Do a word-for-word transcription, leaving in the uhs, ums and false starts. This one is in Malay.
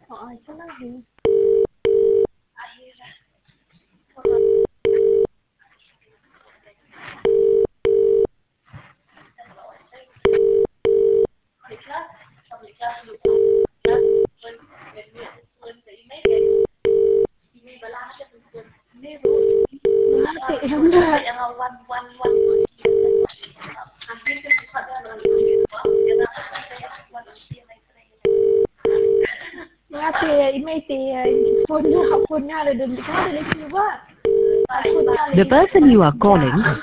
Oh, ito lang eh. Ngati imay ti phone na phone na rin ka rin ba? The person you are calling